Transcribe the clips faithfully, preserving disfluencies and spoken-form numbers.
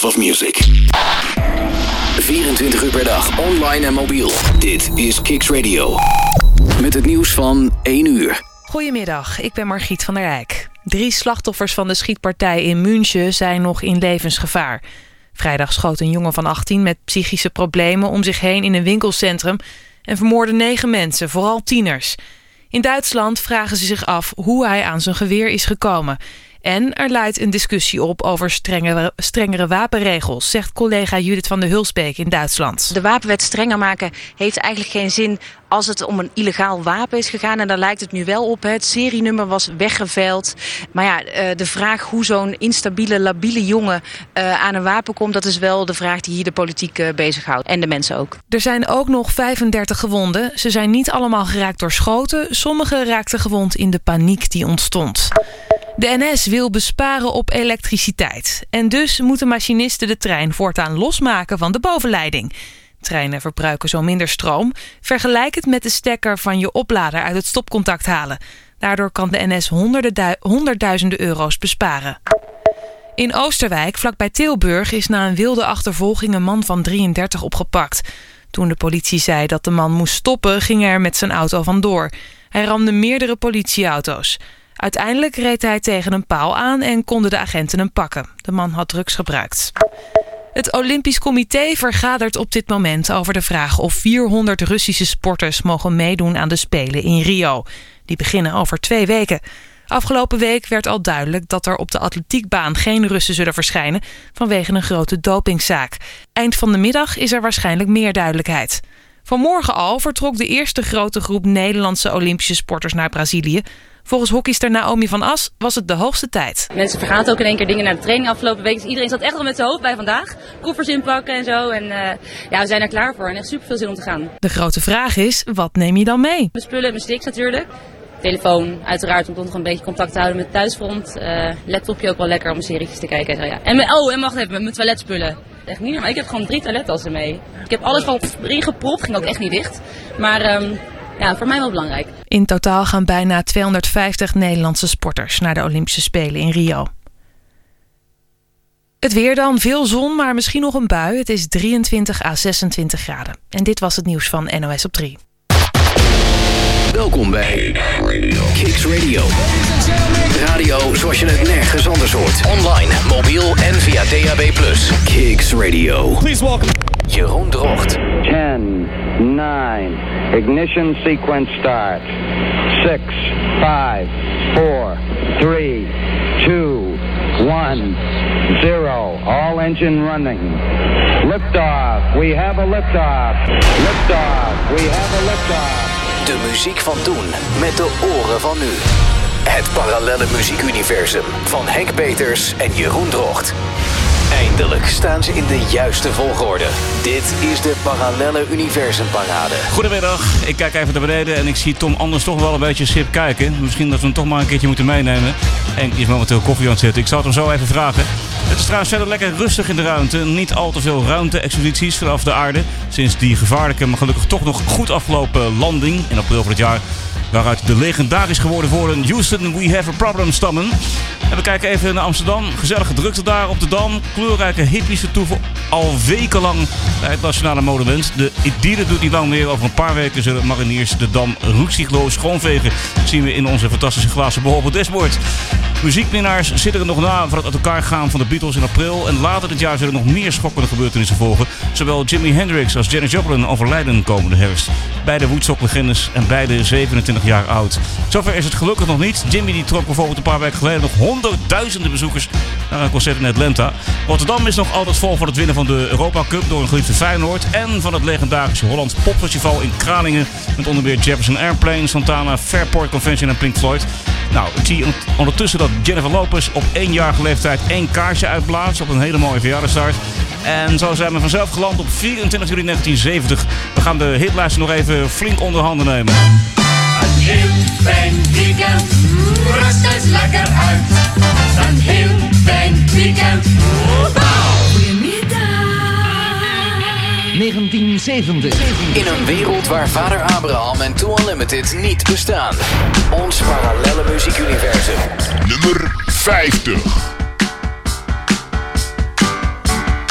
Love of Music. vierentwintig uur per dag, online en mobiel. Dit is Kicks Radio. Met het nieuws van één uur. Goedemiddag, ik ben Margriet van der Rijk. Drie slachtoffers van de schietpartij in München zijn nog in levensgevaar. Vrijdag schoot een jongen van achttien met psychische problemen om zich heen in een winkelcentrum en vermoordde negen mensen, vooral tieners. In Duitsland vragen ze zich af hoe hij aan zijn geweer is gekomen. En er leidt een discussie op over strengere, strengere wapenregels, zegt collega Judith van der Hulsbeek in Duitsland. De wapenwet strenger maken heeft eigenlijk geen zin als het om een illegaal wapen is gegaan. En daar lijkt het nu wel op. Het serienummer was weggeveild. Maar ja, de vraag hoe zo'n instabiele, labiele jongen aan een wapen komt, dat is wel de vraag die hier de politiek bezighoudt. En de mensen ook. Er zijn ook nog vijfendertig gewonden. Ze zijn niet allemaal geraakt door schoten. Sommigen raakten gewond in de paniek die ontstond. De N S wil besparen op elektriciteit. En dus moeten machinisten de trein voortaan losmaken van de bovenleiding. Treinen verbruiken zo minder stroom. Vergelijk het met de stekker van je oplader uit het stopcontact halen. Daardoor kan de N S honderden du- honderdduizenden euro's besparen. In Oosterwijk, vlakbij Tilburg, is na een wilde achtervolging een man van drieëndertig opgepakt. Toen de politie zei dat de man moest stoppen, ging hij er met zijn auto vandoor. Hij ramde meerdere politieauto's. Uiteindelijk reed hij tegen een paal aan en konden de agenten hem pakken. De man had drugs gebruikt. Het Olympisch Comité vergadert op dit moment over de vraag of vierhonderd Russische sporters mogen meedoen aan de Spelen in Rio. Die beginnen over twee weken. Afgelopen week werd al duidelijk dat er op de atletiekbaan geen Russen zullen verschijnen vanwege een grote dopingzaak. Eind van de middag is er waarschijnlijk meer duidelijkheid. Vanmorgen al vertrok de eerste grote groep Nederlandse Olympische sporters naar Brazilië. Volgens hockeyster Naomi van As was het de hoogste tijd. Mensen vergaten ook in één keer dingen naar de training afgelopen week. Dus iedereen zat echt al met zijn hoofd bij vandaag. Koffers inpakken en zo. En uh, ja, we zijn er klaar voor en echt super veel zin om te gaan. De grote vraag is, wat neem je dan mee? Mijn spullen, mijn sticks natuurlijk. Telefoon, uiteraard, om toch nog een beetje contact te houden met het thuisfront. Uh, laptopje ook wel lekker om serietjes te kijken. En, zo, ja. en mijn, oh, en wacht even, mijn toiletspullen. Echt niet normaal. Ik heb gewoon drie toilettassen mee. Ik heb alles van erin gepropt, ging ook echt niet dicht. Maar um, ja, voor mij wel belangrijk. In totaal gaan bijna tweehonderdvijftig Nederlandse sporters naar de Olympische Spelen in Rio. Het weer dan, veel zon, maar misschien nog een bui. Het is drieëntwintig à zesentwintig graden. En dit was het nieuws van N O S op drie. Welkom bij Kicks Radio. Radio zoals je het nergens anders hoort. Online, mobiel en via D A B plus. Kicks Radio. Please welcome Jeroen Drocht. ten, nine, ignition sequence start. six, five, four, three, two, one, zero. All engine running. Liftoff. We have a liftoff. Liftoff. We have a liftoff. De muziek van toen, met de oren van nu. Het parallelle muziekuniversum van Henk Peters en Jeroen Drocht. Eindelijk staan ze in de juiste volgorde. Dit is de Parallelle Universum Parade. Goedemiddag, ik kijk even naar beneden en ik zie Tom Anders toch wel een beetje schip kijken. Misschien dat we hem toch maar een keertje moeten meenemen. En die is momenteel koffie aan het zetten. Ik zal het hem zo even vragen. Het is trouwens verder lekker rustig in de ruimte. Niet al te veel ruimte-expedities vanaf de aarde. Sinds die gevaarlijke, maar gelukkig toch nog goed afgelopen landing in april van het jaar, waaruit de legendarisch geworden woorden Houston, we have a problem stammen. En we kijken even naar Amsterdam. Gezellige drukte daar op de Dam. Kleurrijke hippies vertoeven al wekenlang bij het Nationale Monument. De idylle doet niet lang meer. Over een paar weken zullen mariniers de Dam roetsigloos schoonvegen. Dat zien we in onze fantastische glazen bol op het dashboard. Muziekminnaars zitten er nog na van het uit elkaar gaan van de Beatles in april. En later dit jaar zullen nog meer schokkende gebeurtenissen volgen. Zowel Jimi Hendrix als Janis Joplin overlijden komende herfst. Beide Woodstock-legendes en beide zevenentwintig jaar oud. Zover is het gelukkig nog niet. Jimmy die trok bijvoorbeeld een paar weken geleden nog honderdduizenden bezoekers naar een concert in Atlanta. Rotterdam is nog altijd vol voor het winnen van de Europa Cup door een geliefde Feyenoord. En van het legendarische Hollands Popfestival in Kralingen. Met onder meer Jefferson Airplane, Santana, Fairport Convention en Pink Floyd. Nou, ik zie ondertussen dat Jennifer Lopez op éénjarige leeftijd één kaarsje uitblaast op een hele mooie verjaardagsstart. En zo zijn we vanzelf geland op vierentwintig juli negentien zeventig. We gaan de hitlijst nog even flink onder handen nemen. Een heel fijn weekend, rust eens lekker uit. Een heel fijn weekend, goedemiddag. negentien zeventig. In een wereld waar vader Abraham en Too Unlimited niet bestaan. Ons parallelle muziekuniversum. Nummer vijftig.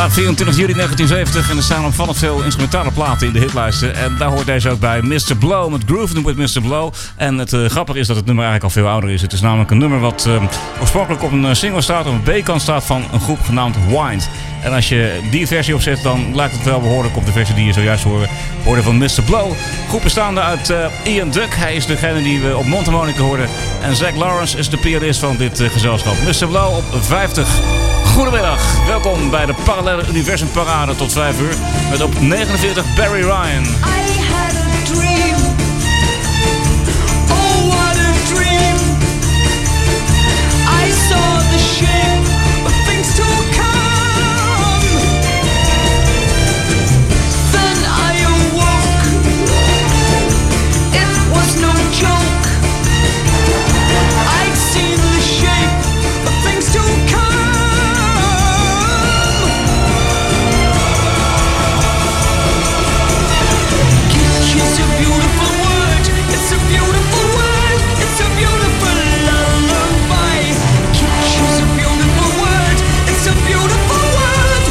Vandaag vierentwintig juli negentien zeventig en er staan opvallend veel instrumentale platen in de hitlijsten. En daar hoort deze ook bij. mister Blow met Groovin' with mister Blow. En het uh, grappige is dat het nummer eigenlijk al veel ouder is. Het is namelijk een nummer wat uh, oorspronkelijk op een single staat, op een B-kant staat van een groep genaamd Wind. En als je die versie opzet, dan lijkt het wel behoorlijk op de versie die je zojuist hoorde, hoorde van mister Blow. Groep bestaande uit uh, Ian Duck, hij is degene die we op mondharmonica hoorden. En Zach Lawrence is de pianist van dit uh, gezelschap. mister Blow op vijftig. Goedemiddag, welkom bij de Parallelle Universum Parade tot vijf uur. Met op negenenveertig Barry Ryan. I had a dream. Oh, what a dream. I saw the shape of things to come. Then I awoke. It was no joke. I'd seen the shape of things to come. It's a beautiful word, it's a beautiful word, it's a beautiful lullaby. Kitsch is a beautiful word, it's a beautiful word.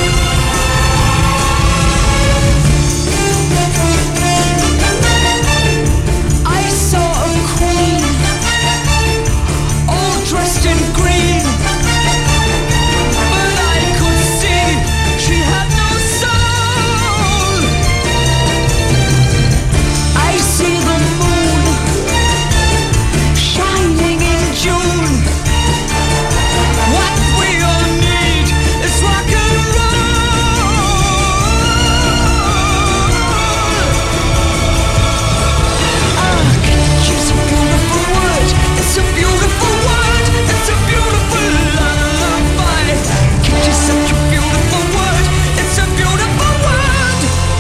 I saw a queen, all dressed in green, but I could see she had no soul. I see the moon shining in June. What we all need is rock and roll. Ah, kitsch is a beautiful word. It's a beautiful word. It's a beautiful lullaby. Kitsch is such a beautiful word. It's a beautiful word.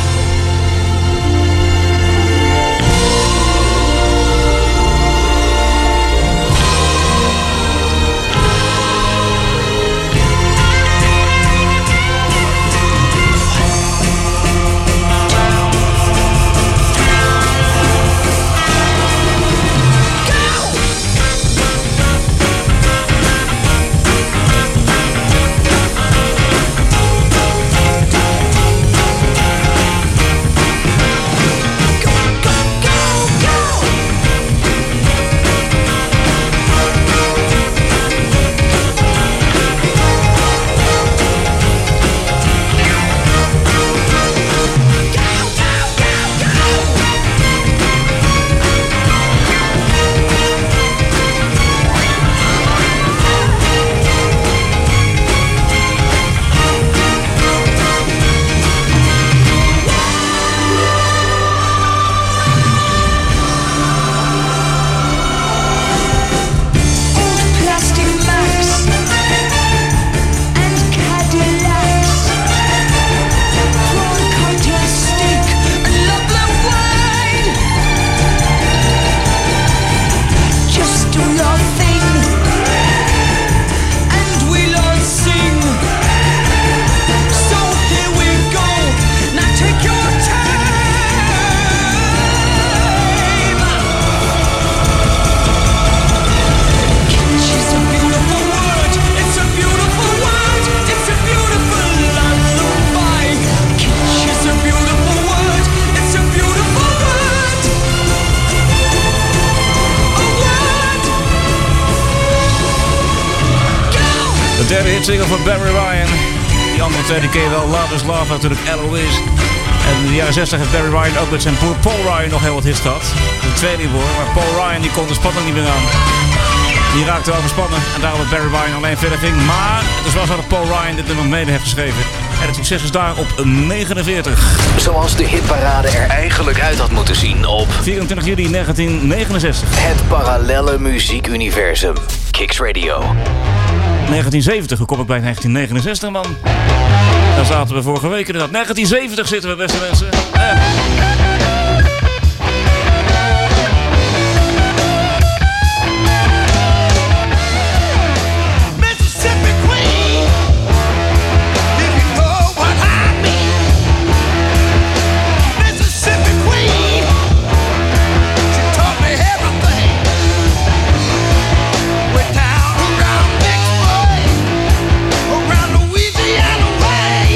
Old plastic Macs and Cadillacs, prawn cocktail steak and lovely wine. Just do your thing and we'll all sing. So here we go, now take your time. Kitsch is a beautiful word, it's a beautiful word, it's a beautiful lullaby. Kitsch is a beautiful word, it's a beautiful word. A word. Go! De derde hitsingle van Barry Ryan. Die andere twee die ken je wel. Love is Love, natuurlijk Eloise. En in de jaren zestig heeft Barry Ryan ook met zijn broer Paul Ryan nog heel wat hits gehad. De tweede broer, maar Paul Ryan die kon de spanning niet meer aan. Die raakte overspannen en daarom dat Barry Ryan alleen verder ging. Maar het is wel zo dat Paul Ryan dit nummer mede heeft geschreven. En het succes is daar op negenenveertig. Zoals de hitparade er eigenlijk uit had moeten zien op vierentwintig juli negentien negenenzestig. het parallelle muziekuniversum. Kicks Radio. negentien zeventig, hoe kom ik bij negentien negenenzestig, man? Daar zaten we vorige week inderdaad. negentien zeventig zitten we, beste mensen. Eh. Mississippi Queen, if you know what I mean. Mississippi Queen, she taught me everything. We're down around Vicksburg, around Louisiana way.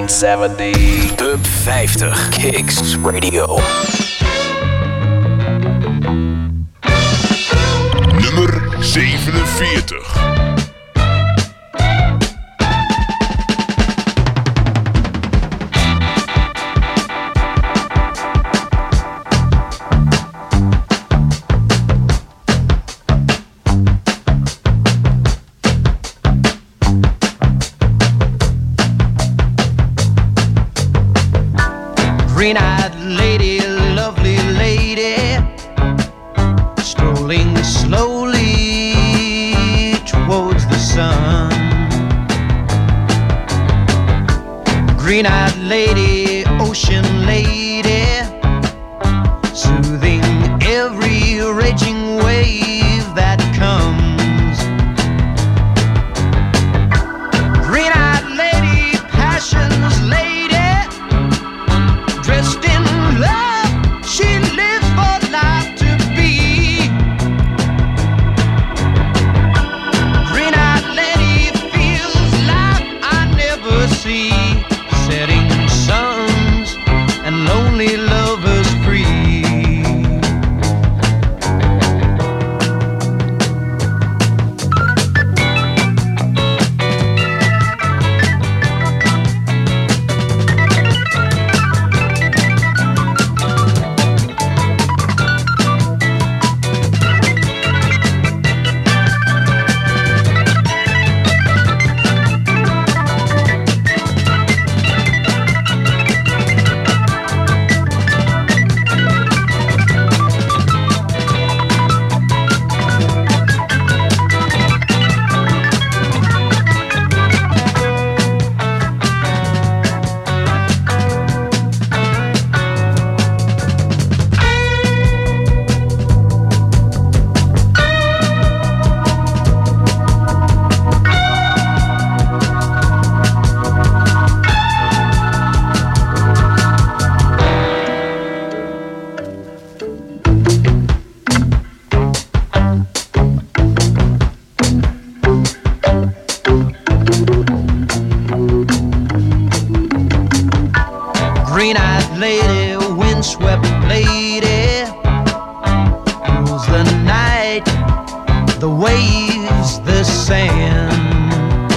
zeventig. Top vijftig Kicks Radio. Nummer zevenenveertig. Green-eyed lady, lovely lady, strolling slowly towards the sun. Green-eyed lady, ocean lady, soothing every raging wave that comes. Green-eyed lady, passion's lady, dressed in love, she lives for life to be. Green-eyed lady feels life I never see. Setting suns and lonely lovers free. Green-eyed lady, windswept lady, rules the night, the waves, the sand.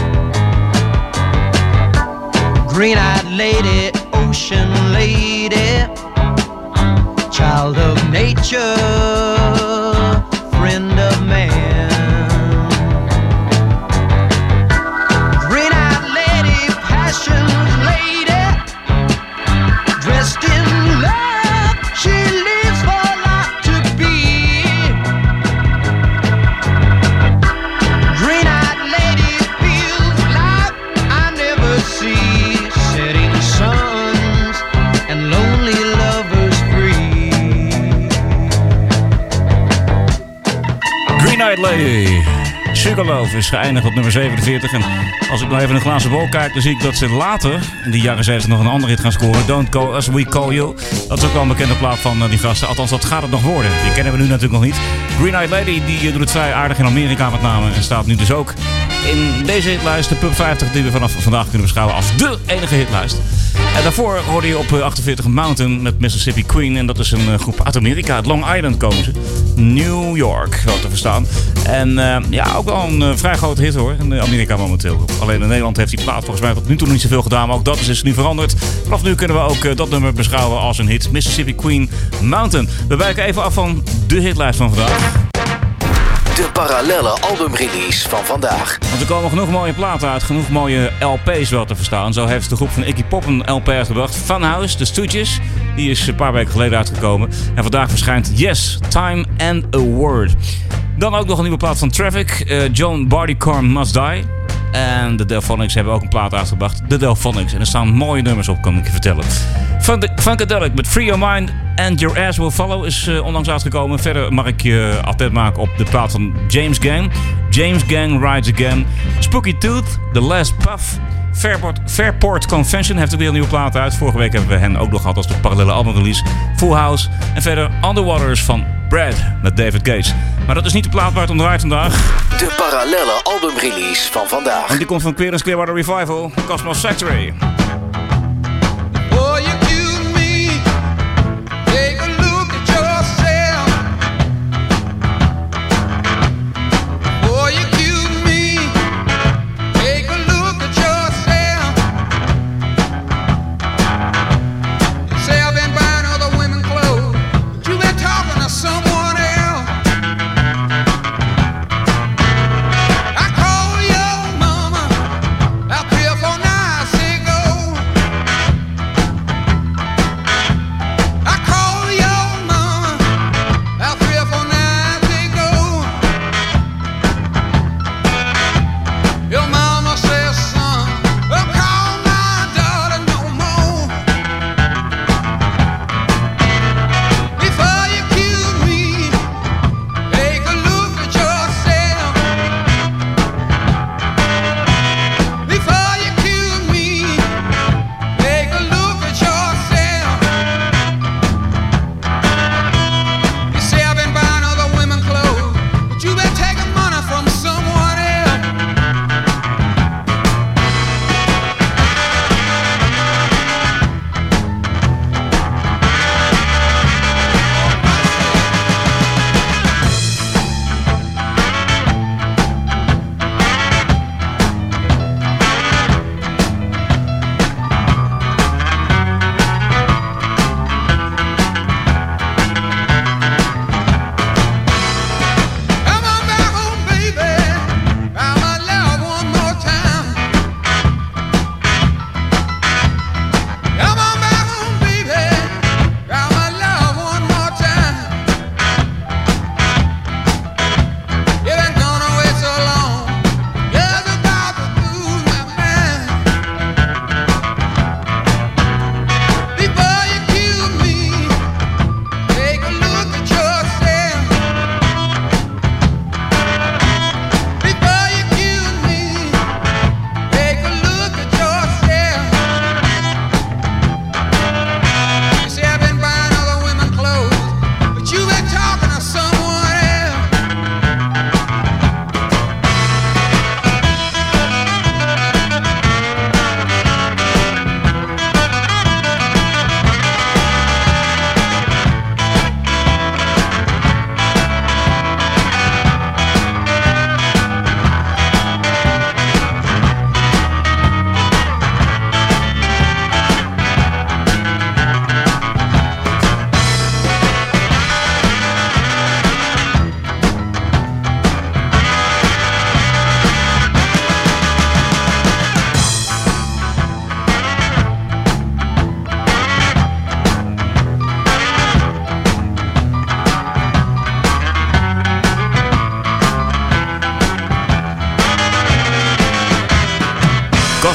Green-eyed lady, ocean lady, child of nature, friend of man. Green-eyed lady, passion's lady, dressed in love, she lives for life to be. Green-eyed lady feels life I never see. Setting suns and lonely lovers free. Green-eyed Lady. Sugarloaf is geëindigd op nummer zevenenveertig. En als ik nou even in een glazen bol kijk, dan zie ik dat ze later in de jaren zeventig nog een andere hit gaan scoren. Don't Go As We Call You. Dat is ook wel een bekende plaat van uh, die gasten. Althans, dat gaat het nog worden. Die kennen we nu natuurlijk nog niet. Green-eyed Lady die uh, doet het vrij aardig in Amerika met name. En staat nu dus ook in deze hitlijst, de Pub vijftig, die we vanaf vandaag kunnen beschouwen als de enige hitlijst. En daarvoor hoorde je op uh, achtenveertig Mountain met Mississippi Queen. En dat is een uh, groep uit Amerika. Uit Long Island komen ze. New York, wel te verstaan. En uh, ja, ook wel een uh, vrij grote hit hoor. In Amerika momenteel. Alleen in Nederland heeft die plaat volgens mij tot nu toe nog niet zoveel gedaan. Maar ook dat is dus nu veranderd. Vanaf nu kunnen we ook uh, dat nummer beschouwen als een hit. Mississippi Queen, Mountain. We wijken even af van de hitlijst van vandaag. De parallelle albumrelease van vandaag. Want er komen genoeg mooie platen uit, genoeg mooie L P's wel te verstaan. Zo heeft de groep van Iggy Pop een L P uitgebracht. Funhouse, de Stooges. Die is een paar weken geleden uitgekomen. En vandaag verschijnt Yes, Time and a Word. Dan ook nog een nieuwe plaat van Traffic. Uh, John Barleycorn Must Die. En de Delphonics hebben ook een plaat uitgebracht. De Delphonics. En er staan mooie nummers op, kan ik je vertellen. Funkadelic met Free Your Mind and Your Ass Will Follow is uh, onlangs uitgekomen. Verder mag ik je attent maken op de plaat van James Gang. James Gang Rides Again. Spooky Tooth, The Last Puff. Fairport, Fairport Convention heeft er weer een nieuwe plaat uit. Vorige week hebben we hen ook nog gehad als de parallele albumrelease. Full House. En verder Underwaters van Brad met David Gates. Maar dat is niet de plaat waar het om draait vandaag. De parallele albumrelease van vandaag. En die komt van Clearance Clearwater Revival. Cosmos Factory.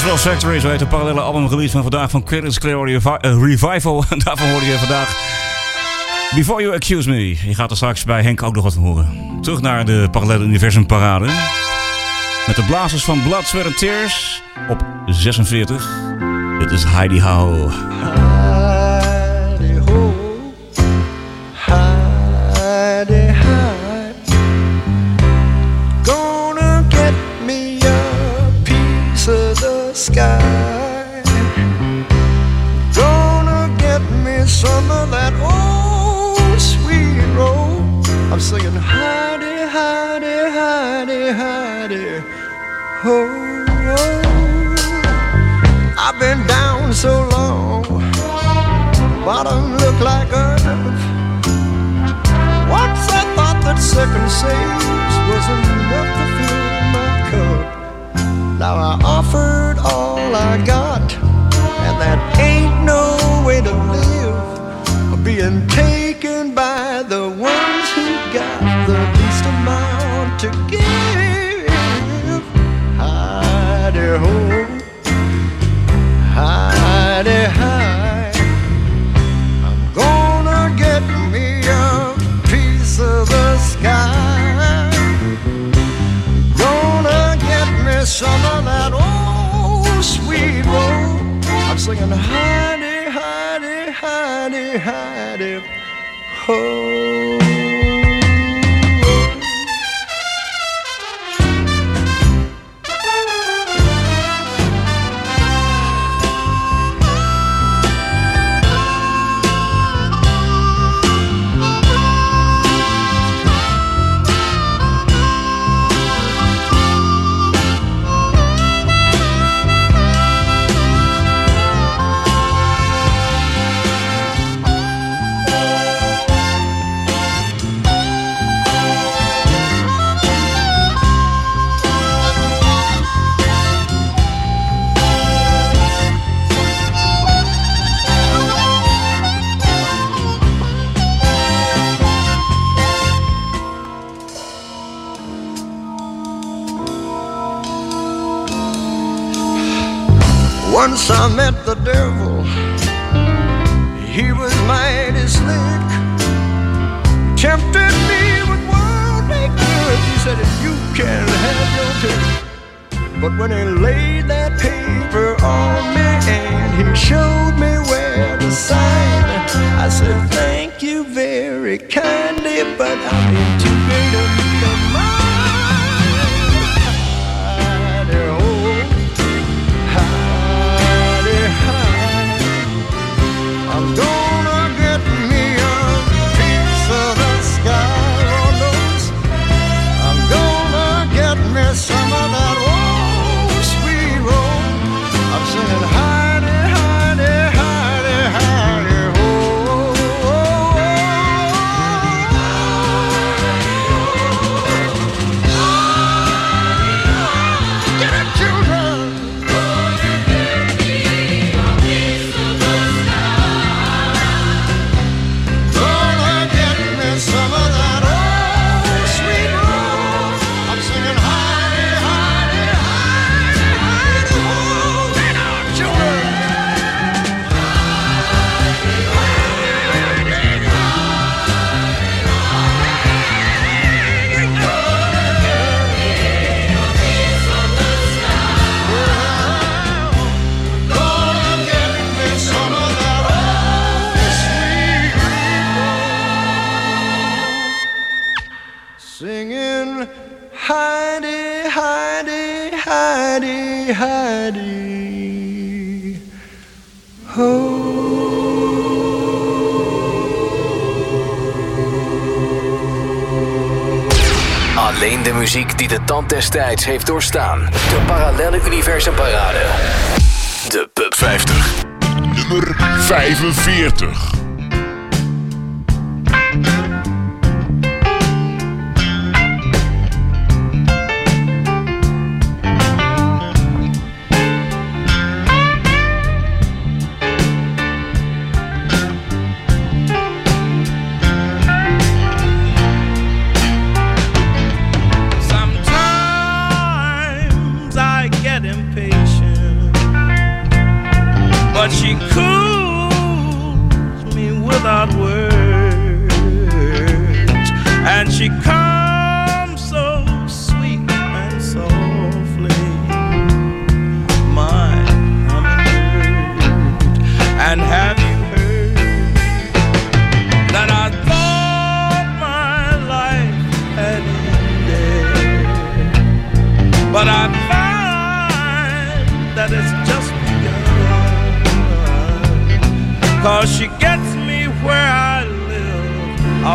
Roswell Factory, zo heet de parallele albumrelease van vandaag van Creedence Clearwater Revi- uh, Revival. En daarvan hoorde je vandaag Before You Accuse Me. Je gaat er straks bij Henk ook nog wat van horen. Terug naar de parallele universum parade. Met de blazers van Blood, Sweat and Tears op zesenveertig. Dit is Heidi Ho. Heidi ho, Heidi, Heidi, gonna get me a piece of the sky, gonna get me some of that old sweet roll. I'm singing Heidi, Heidi, Heidi, Heidi, ho, ho. I've been down so long, bottom look like earth. Once I thought that second sage was enough to fill my cup. Now I offered all I got, and that ain't no way to live, being taken by the ones who got the least amount to give. Heidi ho, Heidi, Heidi, I'm gonna get me a piece of the sky, gonna get me some of that old sweet roll. I'm singing Heidi, Heidi, Heidi, Heidi, ho. Once I met the devil, he was mighty slick, tempted me with worldly goods. He said, you can have your pick. But when he laid that paper on me and he showed me where to sign, I said, thank you very kindly, but I'm in too great a need of mine. I'm gonna get me a piece of the sky, Lord knows. I'm gonna get me some of that old sweet roll. I'm singing Heidi, Heidi, Heidi, Heidi, ho, ho, ho. Get it, children. Some of that old sweet roll. I'm singing Heidi, Heidi, Heidi, Heidi, ho, right on, children. Gonna get me some of that old sweet roll. Singing Heidi, Heidi, Heidi, Heidi, ho. Alleen de muziek die de tand des tijds heeft doorstaan. De parallele universum parade. De Pub vijftig. Nummer vijfenveertig. Sometimes I get impatient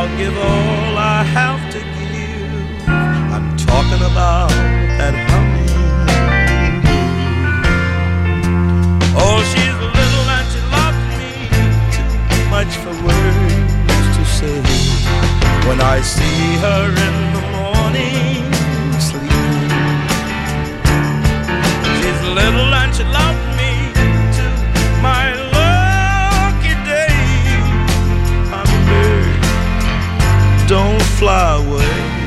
I'll give all I have to give. I'm talking about that hummingbird. Oh, she's little and she loves me too much for words to say. When I see her in the morning sleeping, she's little and she loves me too. My lucky day, hummingbird, don't fly away.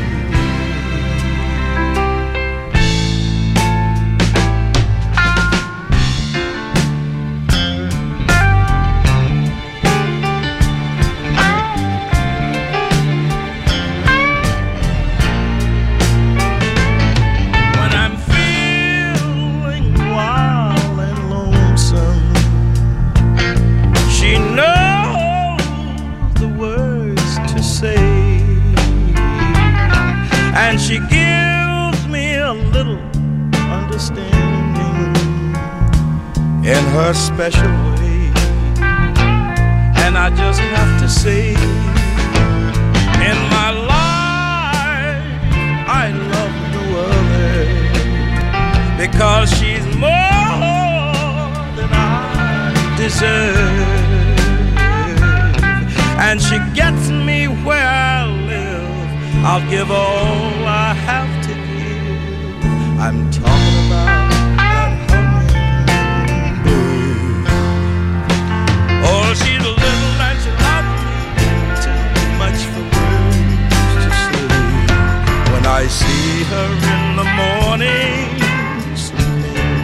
She gives me a little understanding in her special way. And I just have to say, in my life I love no other, because she's more than I deserve. And she gets me where I live. I'll give all I have to give. I'm talking about that hummingbird. Oh, she's little and she loves me too much for words to say. When I see her in the morning sleeping,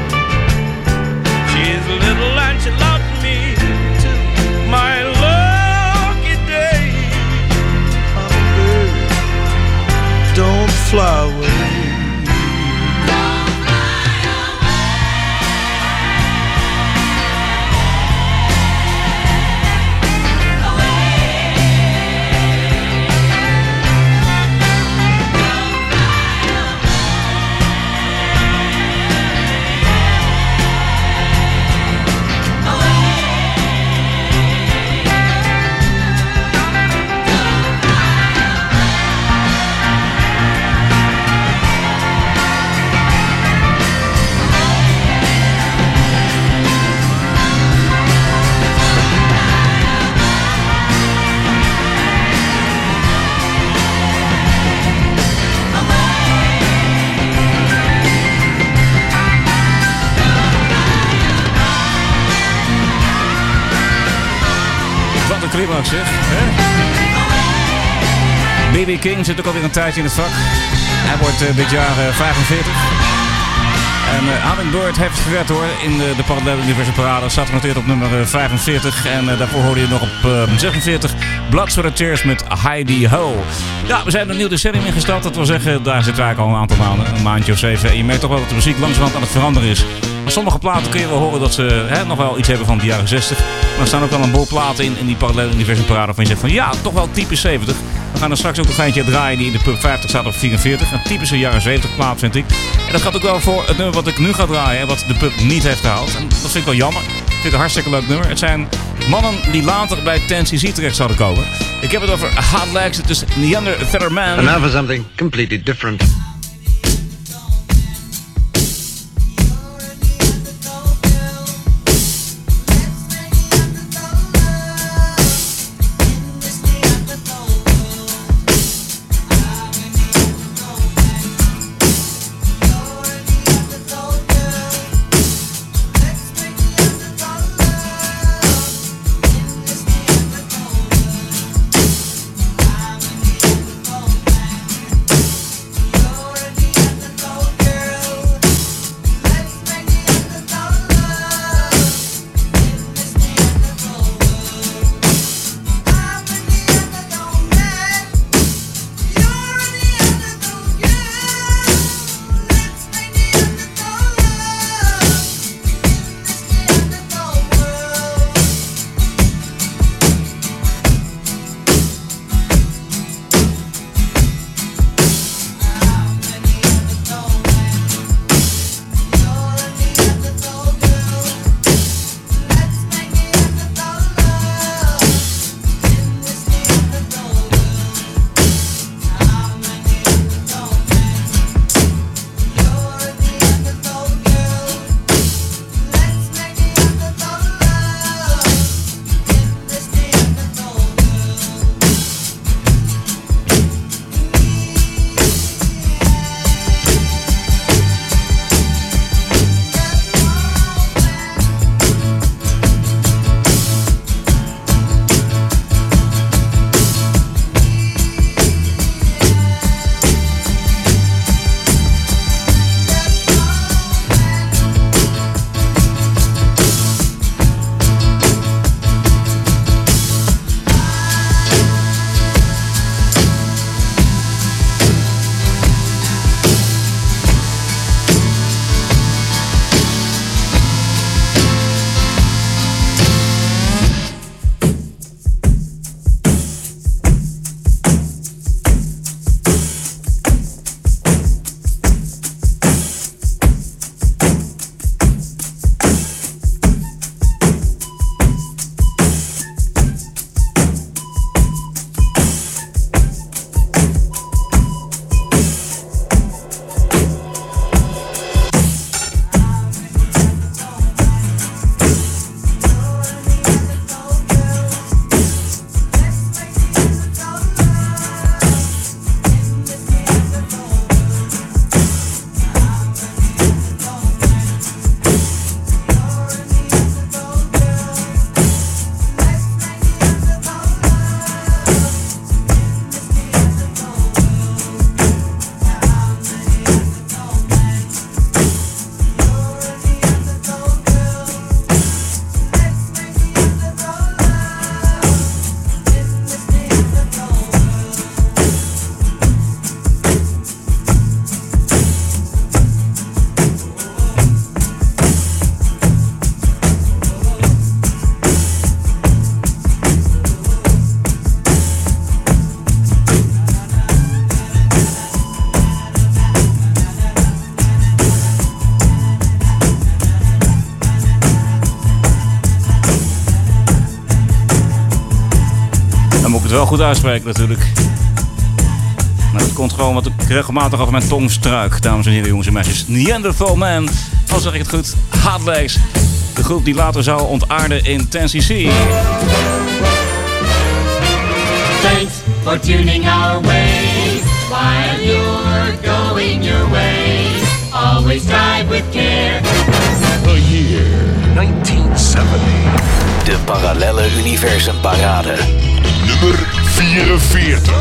she's little and she loves me too. My lucky day, hummingbird, don't fly away. Climax, zeg. B B King zit ook alweer een tijdje in het vak. Hij wordt uh, dit jaar uh, vijfenveertig. En uh, Hummingbird heeft het gered hoor in de, de Parallel Universum Parade. Staat genoteerd op nummer uh, vijfenveertig. En uh, daarvoor hoorde je nog op uh, zesenveertig Blood, Sweat and Tears met Heidi Ho. Ja, we zijn een nieuw decennium ingestapt. Dat wil zeggen, daar zitten we eigenlijk al een aantal maanden, een maandje of zeven. En je merkt toch wel dat de muziek langzamerhand aan het veranderen is. Maar sommige platen kun je wel horen dat ze hè, nog wel iets hebben van de jaren zestig. Maar er staan ook wel een boel platen in, in die Parallel Universum Parade waarvan je zegt van ja, toch wel typisch zeventig. We gaan er straks ook een geintje draaien die in de Pub vijftig staat op vierenveertig. Een typische jaren zeventig plaat vind ik. En dat gaat ook wel voor het nummer wat ik nu ga draaien, wat de Pub niet heeft gehaald. En dat vind ik wel jammer. Ik vind het een hartstikke leuk nummer. Het zijn mannen die later bij ten C Z terecht zouden komen. Ik heb het over Hot Legs. Het is Neanderthal Man. And now for something completely different. Dan moet ik het wel goed uitspreken natuurlijk. Maar het komt gewoon wat ik regelmatig over mijn tong struik, dames en heren, jongens en meisjes. Neanderthal Man, al zeg ik het goed, Hot Legs. De groep die later zou ontaarden in ten C C. Thanks for tuning our way. While you're going your way, always drive with care. The year nineteen seventy. De Parallelle Universum Parade. Nummer vierenveertig.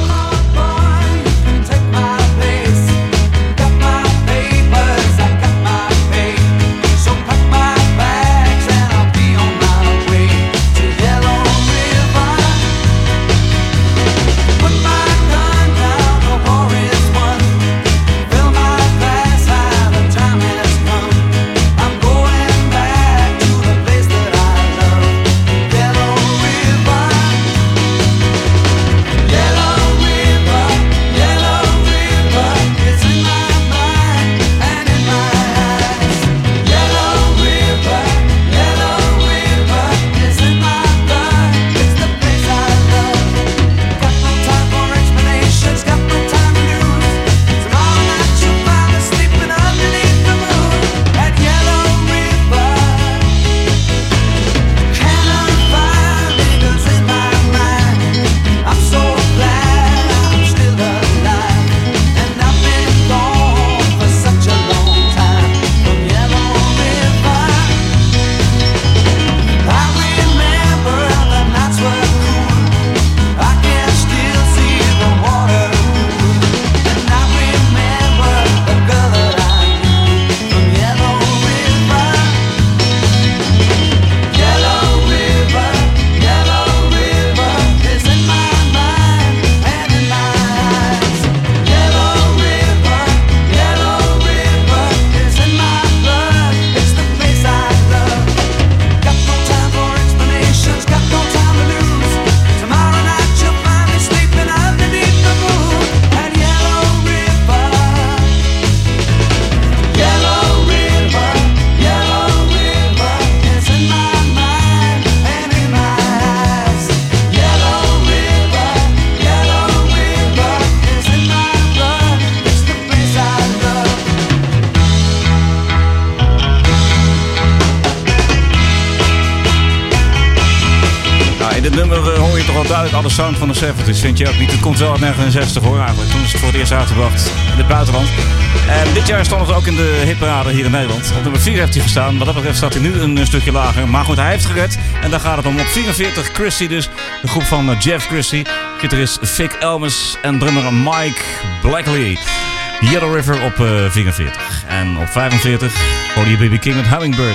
De sound van de zeventig, vind je ook niet? Het komt wel uit negentien zestig hoor eigenlijk. Toen is het voor het eerst uitgebracht in het buitenland. En dit jaar stond het ook in de hitparade hier in Nederland. Op nummer vier heeft hij gestaan. Wat dat betreft staat hij nu een stukje lager. Maar goed, hij heeft gered. En daar gaat het om. Op vierenveertig Christy dus. De groep van Jeff Christy. Gitarist Vic Elmes en drummer Mike Blackley. Yellow River op uh, vierenveertig. En op vijfenveertig hoorde je B B King met Hummingbird.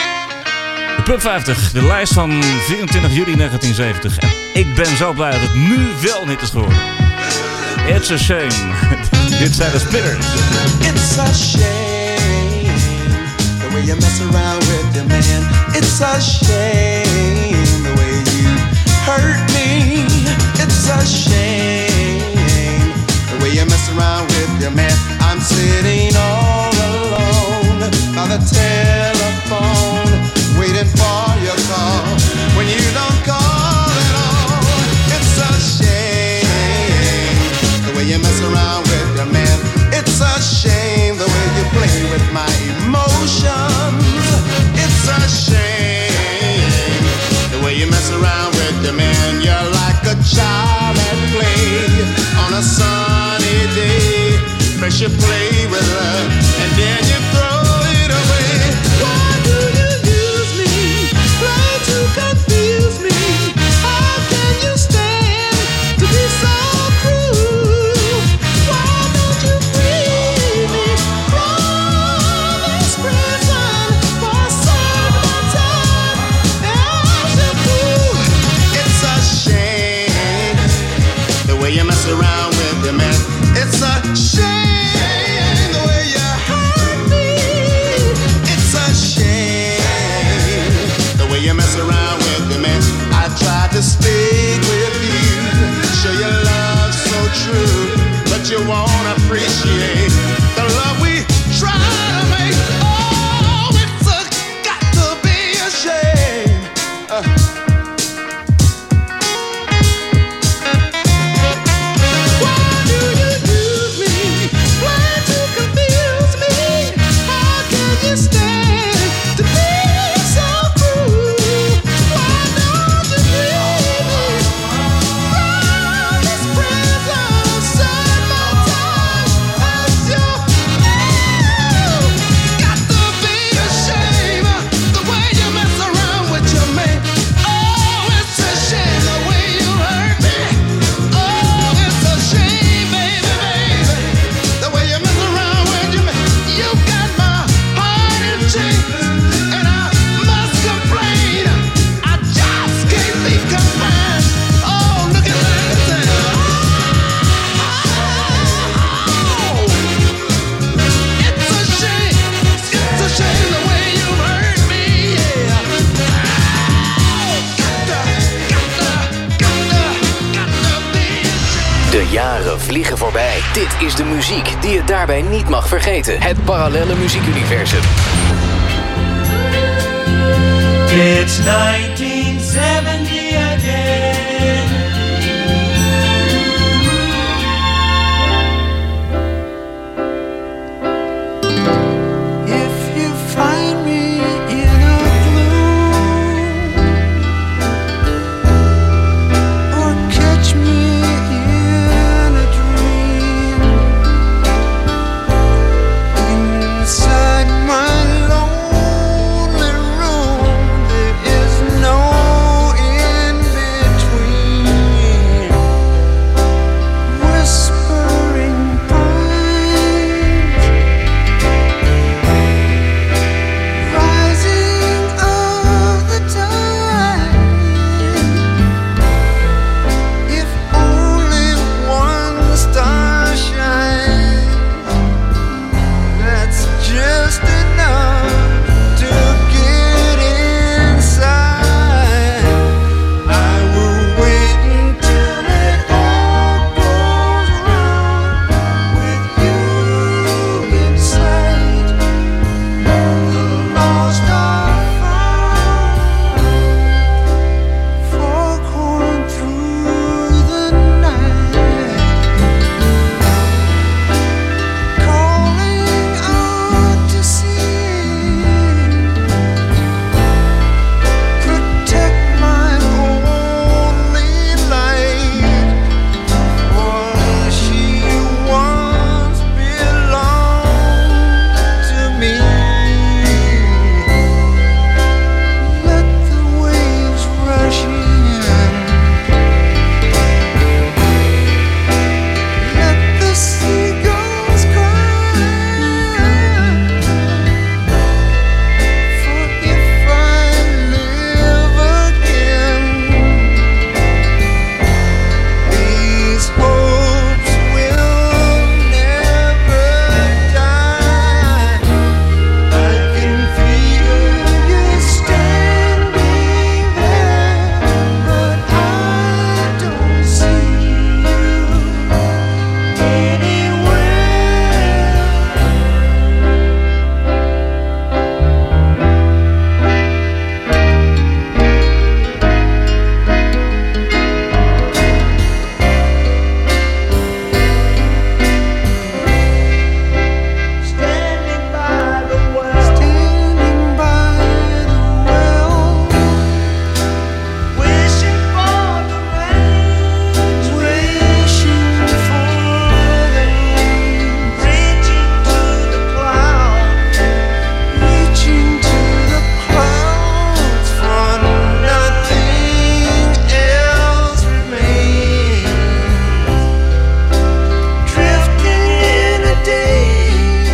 De Club vijftig, de lijst van vierentwintig juli negentien zeventig. En ik ben zo blij dat het nu wel een hit is geworden. It's a shame. Dit zijn de Splitters. It's a shame the way you mess around with your man. It's a shame the way you hurt me. It's a shame the way you mess around with your man. I'm sitting all alone by the telephone, waiting for your call. When you don't call at all, it's a shame the way you mess around with your man. It's a shame the way you play with my emotions. It's a shame the way you mess around with your man. You're like a child at play on a sunny day. First you play with her and then you throw it away. Why do you use me? Try to confuse me. How can you stand to be so cruel? Why don't you free me from this prison for a certain time? As you do, it's a shame the way you mess around with your man. It's a shame. You mess around with me, man. I tried to stick with you, show your love so true, but you won't appreciate the love we try to make. Oh, it's a, got to be a shame. Uh. jaren vliegen voorbij. Dit is de muziek die je daarbij niet mag vergeten. Het parallelle muziekuniversum. It's nineteen seventy again. If you find me in a gloom or catch me in a dream inside my lonely room, there is no in between. Whispering pines rising of the tide. If only one star shines, that's just enough to get inside. I will wait until it all goes wrong with you in sight. The lost are found, foghorn through the night, calling out to sea. Protect my only light, for she once belonged to me. Let the waves rush in, let the seagulls cry. For if I live again, these hopes will never die. I can feel you standing there, but I don't see you anywhere. Standing by the well, standing by the well, wishing for the rain, wishing for the rain, reaching to the clouds, reaching to the clouds, for nothing else remains. Drifting in a daze,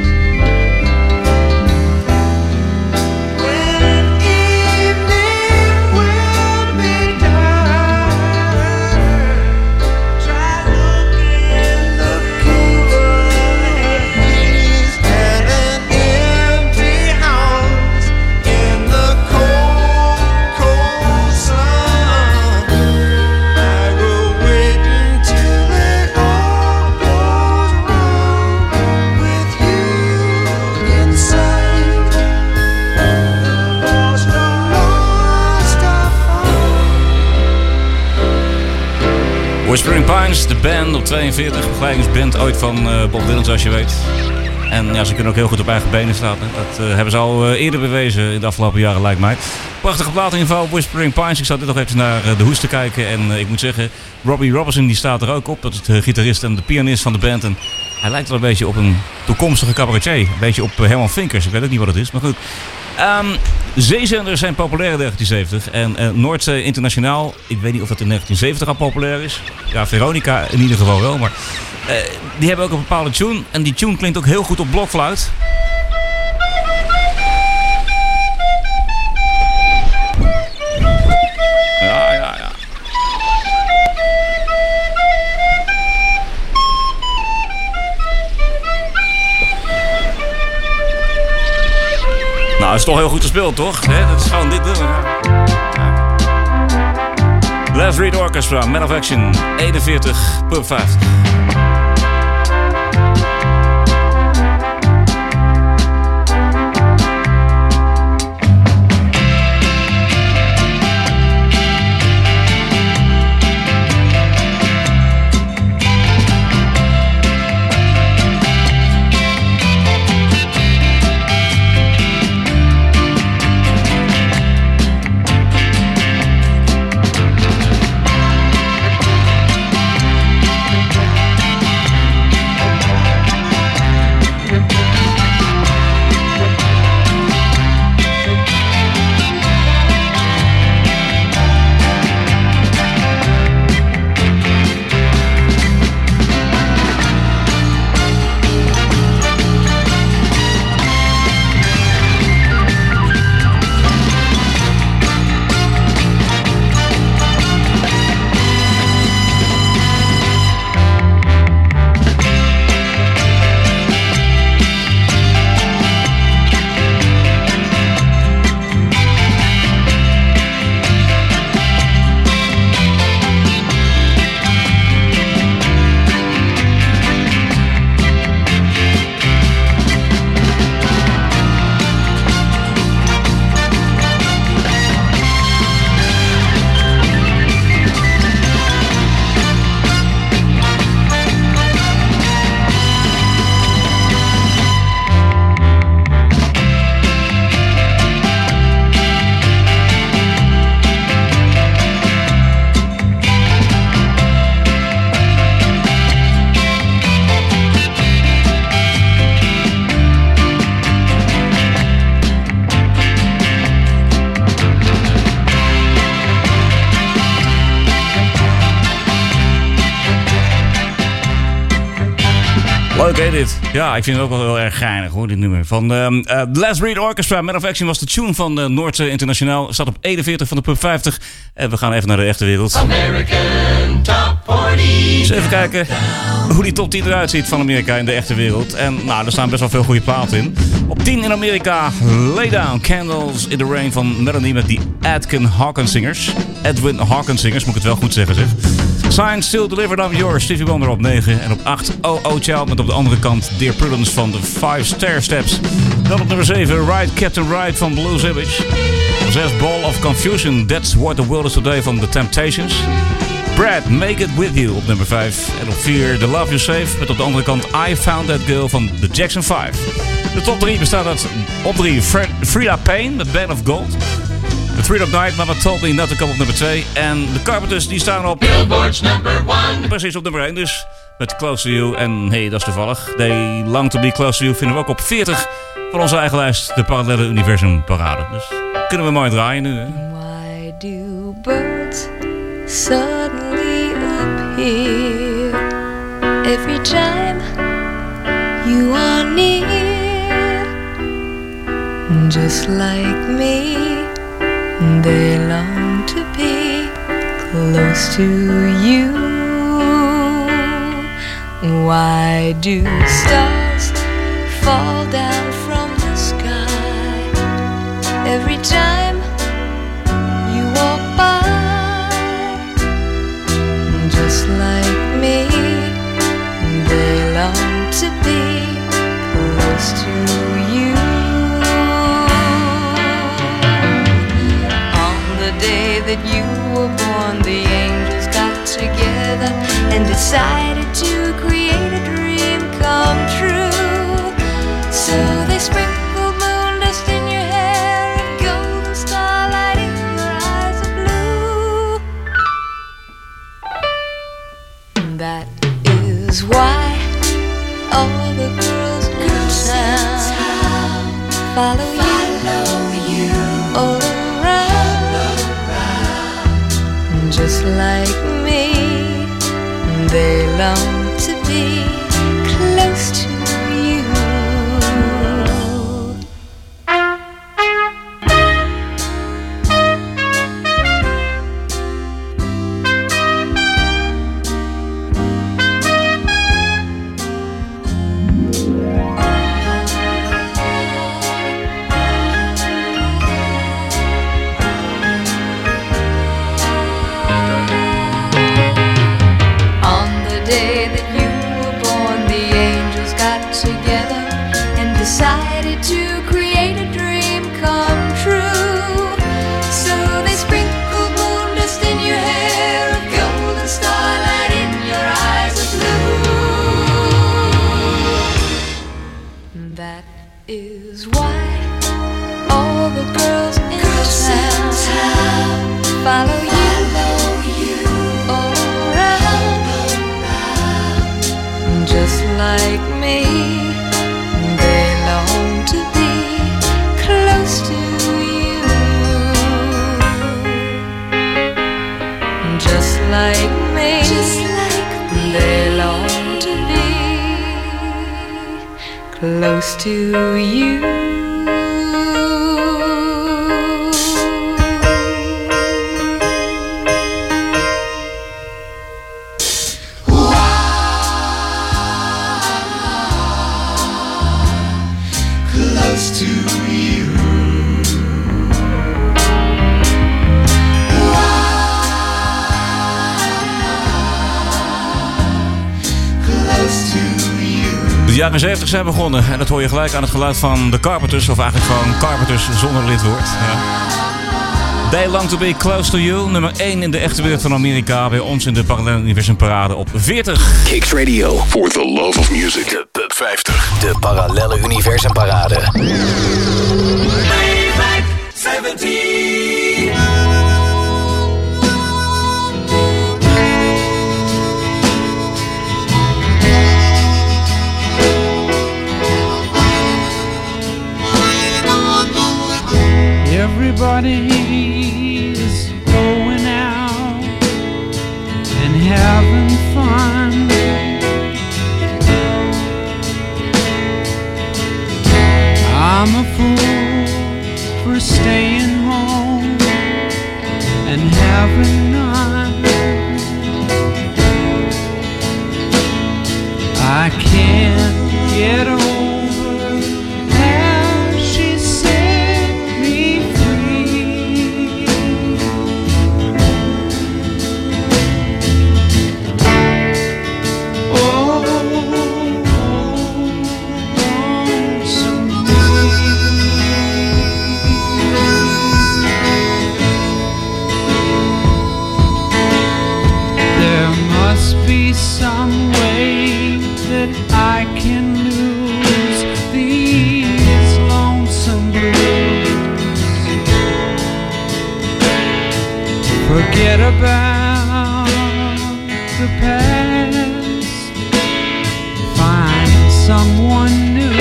when evening will be done, try looking, looking for the haze at an empty house in the cold, cold sun. I will wait until it all goes wrong with you in sight. The lost are lost are found. Whispering Pines, de band op tweeënveertig. Begeleidingsband ooit van eh, Bob Dylan, zoals je weet. En ja, ze kunnen ook heel goed op eigen benen staan. Hè. Dat eh, hebben ze al eh, eerder bewezen in de afgelopen jaren, lijkt mij. Prachtige plaat in ieder geval, Whispering Pines. Ik zat dit nog even naar eh, de hoes te kijken. En eh, ik moet zeggen, Robbie Robertson die staat er ook op. Dat is de gitarist en de pianist van de band. En hij lijkt wel een beetje op een toekomstige cabaretier. Een beetje op eh, Herman Vinkers. Ik weet ook niet wat het is, maar goed. Um, zeezenders zijn populair in negentien zeventig. En uh, Noordzee Internationaal, ik weet niet of dat in negentien zeventig al populair is. Ja, Veronica in ieder geval wel. Maar uh, die hebben ook een bepaalde tune. En die tune klinkt ook heel goed op blokfluit. Ja, ja, ja. Nou, dat is toch heel goed gespeeld, toch? He, dat is gewoon dit nummer. Ja. Les Reed Orchestra, Man of Action, eenenveertig punt vijftig. Leuk hè dit? Ja, ik vind het ook wel heel erg geinig hoor, dit nummer. Van uh, uh, Les Reed Orchestra, Man of Action was de tune van uh, Noordse Internationaal. Staat op eenenveertig van de Pub vijftig. En we gaan even naar de echte wereld. American Top dertig. Dus even kijken hoe die top tien eruit ziet van Amerika in de echte wereld. En nou, er staan best wel veel goede platen in. Op tien in Amerika, Lay Down, Candles in the Rain van Melanie met die Edwin Hawkins Singers. Edwin Hawkins Singers, moet ik het wel goed zeggen zeg. Sign Still Delivered I'm Yours, Stevie Wonder op negen. En op acht, Oh Oh Child met op de andere kant Dear Prudence van de Five Stair Steps. Dan op nummer zeven, Ride Captain Ride van Blues Image. Op zes, Ball of Confusion, That's What the World Is Today van The Temptations. Brad, Make It With You op nummer vijf. En op vier, The Love You Save met op de andere kant I Found That Girl van The Jackson vijf. De top drie bestaat uit op drie, Frida Payne met Band of Gold. The Three of Night, Mama Told Me Not To Come op nummer twee. En de Carpenters die staan op Billboard's number one. Precies op nummer één dus. Met Close To You. En hey, dat is toevallig. They Long To Be Close To You vinden we ook op veertig van onze eigen lijst. De Parallelle Universum Parade. Dus kunnen we mooi draaien nu. Hè? Why do birds suddenly appear every time you are near? Just like me, they long to be close to you. Why do stars fall down from the sky every time you walk by? Just like me, they long to be close to you. The day that you were born, the angels got together and decided to create a dream come true. So they sprinkled moon dust in your hair and golden starlight in your eyes of blue. That is why all the girls in town follow you, follow you all just like me, they long to be close to you. like me. They long to be close to you, just like me. Just like me. They long to be close to you. De jaren zeventig zijn begonnen en dat hoor je gelijk aan het geluid van de Carpenters, of eigenlijk gewoon Carpenters zonder lidwoord. Ja. They Long To Be Close To You, nummer één in de echte wereld van Amerika, bij ons in de Parallel Universum Parade op veertig. Kicks Radio. For the love of music. De Pub vijftig. De Parallelle Universum Parade. Playback zeventien. Everybody's going out and having fun. I'm a fool for staying home and having none. I can't get over how she set me free. Oh, there must be some way that I can lose these lonesome blues. Forget about the past, find someone new.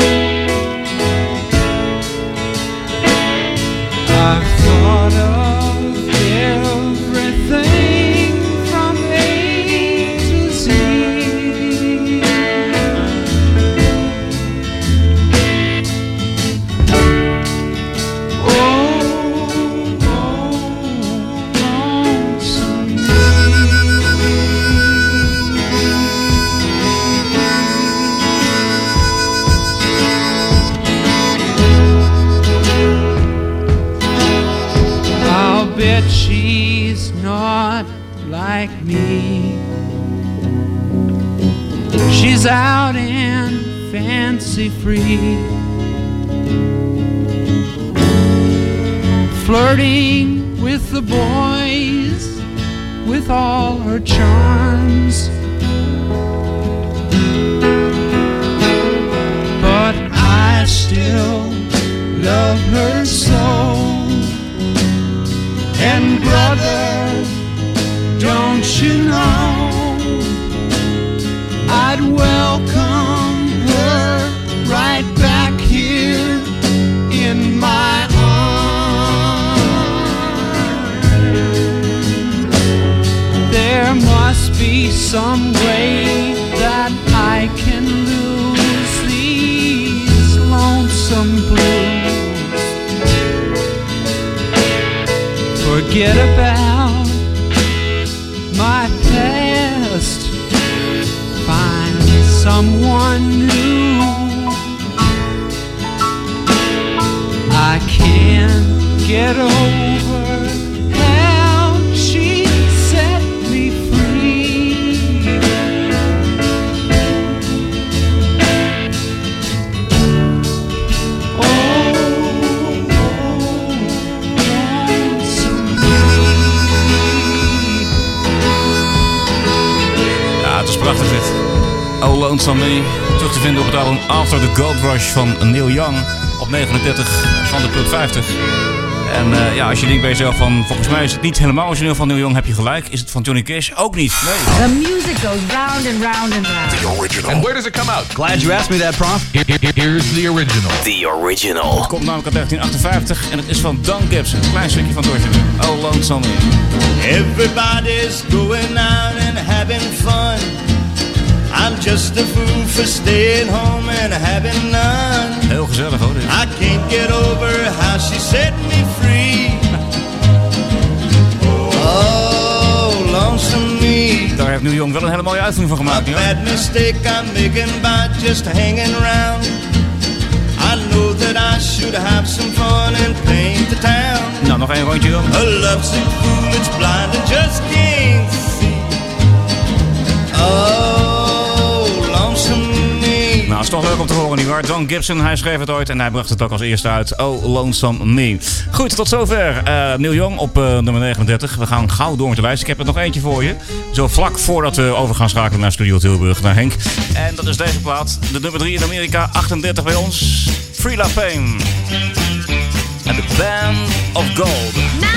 I've thought of everything from A to Z. I'll bet she's not like me. She's out and fancy free, flirting with the boys with all her charms. But I still love her so. And brother, don't you know, I'd welcome her right back here in my arms. There must be some way that I can lose these lonesome blues. Forget about my past, find someone new. I can't get over how she set me free. Prachtig dit. Oh Lonesome Me. Terug te vinden op het album After the Gold Rush van Neil Young. Op negenendertig van de Pub vijftig. En uh, ja, als je denkt bij jezelf van, volgens mij is het niet helemaal origineel van Neil Young, heb je gelijk. Is het van Johnny Cash? Ook niet. Nee. The music goes round and round and round. The original. And where does it come out? Glad you asked me that, Prof. Here, here, here's the original. The original. Het komt namelijk uit negentien achtenvijftig en het is van Don Gibson. Een klein stukje van het origineel. Oh, Lonesome Me. Everybody's going out and having fun. I'm just a fool for staying home and having none. Heel gezellig hoor. Dit. I can't get over how she set me free. Oh, lonesome me. Daar heeft Neil Young wel een hele mooie uitvoering van gemaakt. A bad mistake I'm making by just hanging around. I know that I should have some fun and paint the town. Nou, nog één rondje dan. A lovesick fool that's blind and just can't see. Oh, lonesome me. Nou, het is toch leuk om te horen, nietwaar? Don Gibson, hij schreef het ooit en hij bracht het ook als eerste uit. Oh, Lonesome Me. Goed, tot zover. Uh, Neil Young op uh, nummer negenendertig. We gaan gauw door met de lijst. Ik heb er nog eentje voor je. Zo vlak voordat we over gaan schakelen naar Studio Tilburg, naar Henk. En dat is deze plaat. De nummer drie in Amerika, achtendertig bij ons. Free La Pain. En The Band of Gold.